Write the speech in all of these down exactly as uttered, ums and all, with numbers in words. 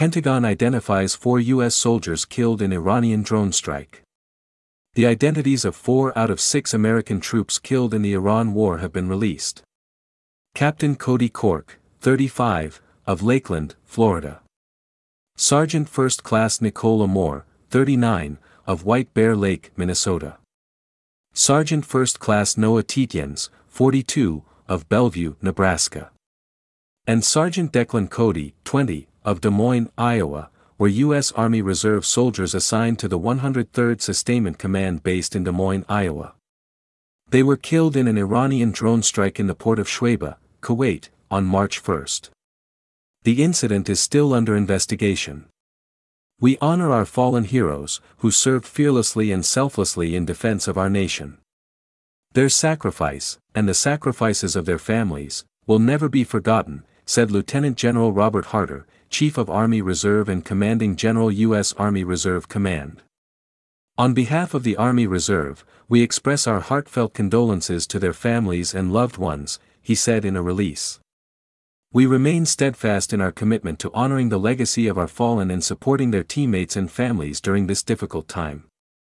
Pentagon identifies four U S soldiers killed in Iranian drone strike. The identities of four out of six American troops killed in the Iran war have been released. Captain Cody Cork, thirty-five, of Lakeland, Florida. Sergeant First Class Nicole Moore, thirty-nine, of White Bear Lake, Minnesota. Sergeant First Class Noah Tietjens, forty-two, of Bellevue, Nebraska. And Sergeant Declan Cody, twenty, of Des Moines, Iowa, were U S Army Reserve soldiers assigned to the one hundred third Sustainment Command based in Des Moines, Iowa. They were killed in an Iranian drone strike in the port of Shuaibah, Kuwait, on March first. The incident is still under investigation. We honor our fallen heroes, who served fearlessly and selflessly in defense of our nation. Their sacrifice, and the sacrifices of their families, will never be forgotten, said Lieutenant General Robert Harter, Chief of Army Reserve and Commanding General U S Army Reserve Command. On behalf of the Army Reserve, we express our heartfelt condolences to their families and loved ones, he said in a release. We remain steadfast in our commitment to honoring the legacy of our fallen and supporting their teammates and families during this difficult time.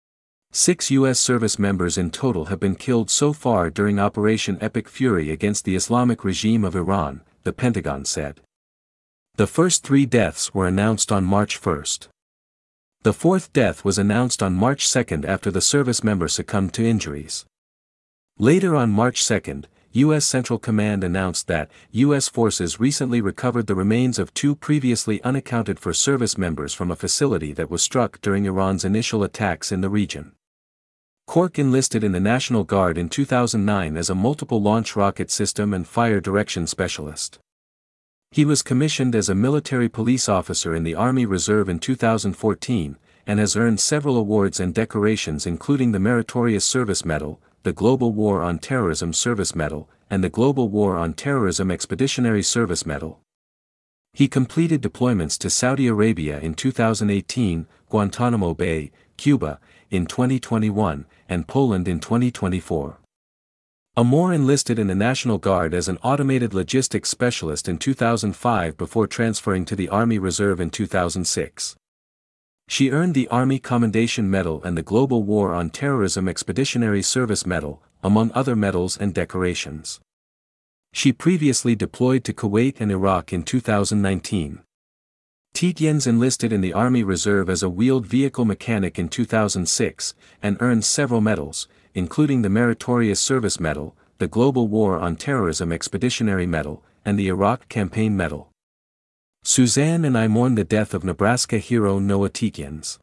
Six U S service members in total have been killed so far during Operation Epic Fury against the Islamic regime of Iran, the Pentagon said. The first three deaths were announced on March first. The fourth death was announced on March second after the service member succumbed to injuries. Later on March second, U S Central Command announced that U S forces recently recovered the remains of two previously unaccounted for service members from a facility that was struck during Iran's initial attacks in the region. Cork enlisted in the National Guard in two thousand nine as a multiple launch rocket system and fire direction specialist. He was commissioned as a military police officer in the Army Reserve in two thousand fourteen, and has earned several awards and decorations including the Meritorious Service Medal, the Global War on Terrorism Service Medal, and the Global War on Terrorism Expeditionary Service Medal. He completed deployments to Saudi Arabia in two thousand eighteen, Guantanamo Bay, Cuba, in twenty twenty-one, and Poland in twenty twenty-four. Moore enlisted in the National Guard as an automated logistics specialist in two thousand five before transferring to the Army Reserve in two thousand six. She earned the Army Commendation Medal and the Global War on Terrorism Expeditionary Service Medal, among other medals and decorations. She previously deployed to Kuwait and Iraq in two thousand nineteen. Tietjens enlisted in the Army Reserve as a wheeled vehicle mechanic in two thousand six, and earned several medals, including the Meritorious Service Medal, the Global War on Terrorism Expeditionary Medal, and the Iraq Campaign Medal. Suzanne and I mourn the death of Nebraska hero Noah Tietjens.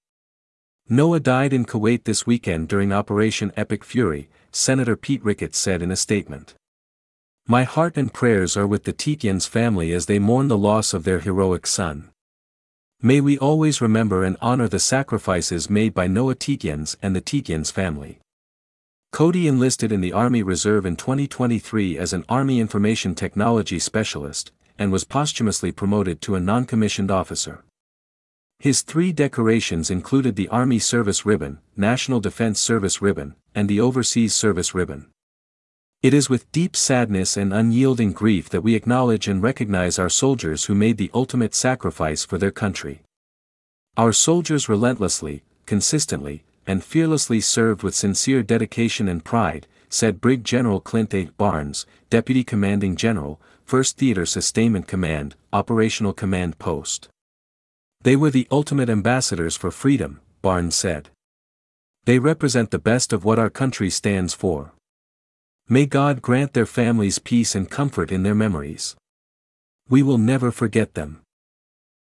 Noah died in Kuwait this weekend during Operation Epic Fury, Senator Pete Ricketts said in a statement. My heart and prayers are with the Tietjens family as they mourn the loss of their heroic son. May we always remember and honor the sacrifices made by Noah Tietjens and the Tietjens family. Cody enlisted in the Army Reserve in twenty twenty-three as an Army Information Technology Specialist, and was posthumously promoted to a non-commissioned officer. His three decorations included the Army Service Ribbon, National Defense Service Ribbon, and the Overseas Service Ribbon. It is with deep sadness and unyielding grief that we acknowledge and recognize our soldiers who made the ultimate sacrifice for their country. Our soldiers relentlessly, consistently, and fearlessly served with sincere dedication and pride, said Brig General Clint A. Barnes, Deputy Commanding General, first Theater Sustainment Command, Operational Command Post. They were the ultimate ambassadors for freedom, Barnes said. They represent the best of what our country stands for. May God grant their families peace and comfort in their memories. We will never forget them.